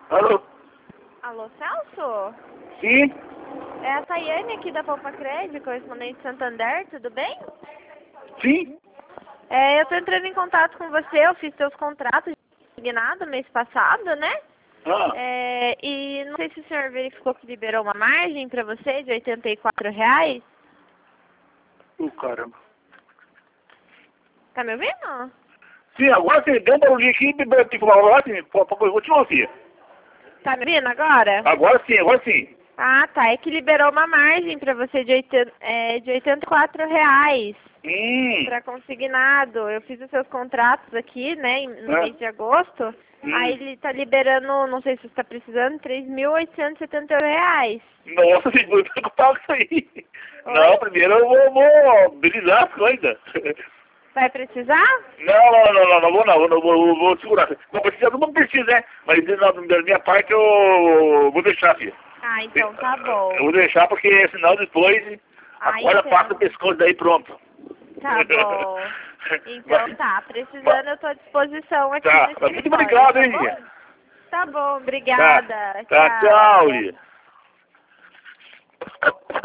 Alô? Alô, Celso? Sim? É a Tayane aqui da Poupa Crédito, correspondente de Santander, tudo bem? Sim? Eu tô entrando em contato com você, eu fiz seus contratos de mês passado, né? Ah, E não sei se o senhor verificou que liberou uma margem para você de R$ 84. caramba. Tá me ouvindo? Sim, agora sim, deu um barulhinho aqui, tipo, agora sim, continua assim. Tá me ouvindo agora? Agora sim, agora sim. Ah, tá. É que liberou uma margem para você de R$ 84 Hum, para consignado. Eu fiz os seus contratos aqui, né, no né? mês de agosto. Aí Hum. ele tá liberando, não sei se você está precisando, R$ 3.878. Nossa, segura, eu tô com isso aí. Oi? Não, primeiro eu vou brilhar as coisas. Vai precisar? Não vou não, vou segurar. Não precisa, todo mundo precisa, né? Mas da minha parte eu vou deixar, filho. Ah, então tá Eu bom. vou deixar porque senão depois a Ah, corda passa o então. pescoço daí pronto. Tá bom. Então Mas- tá. mas- Precisando, eu tô à disposição aqui no tá, muito escritório, obrigado, tá hein, bom? Lia? Tá bom, Tá, obrigada. tá, tchau, Tchau. Lia.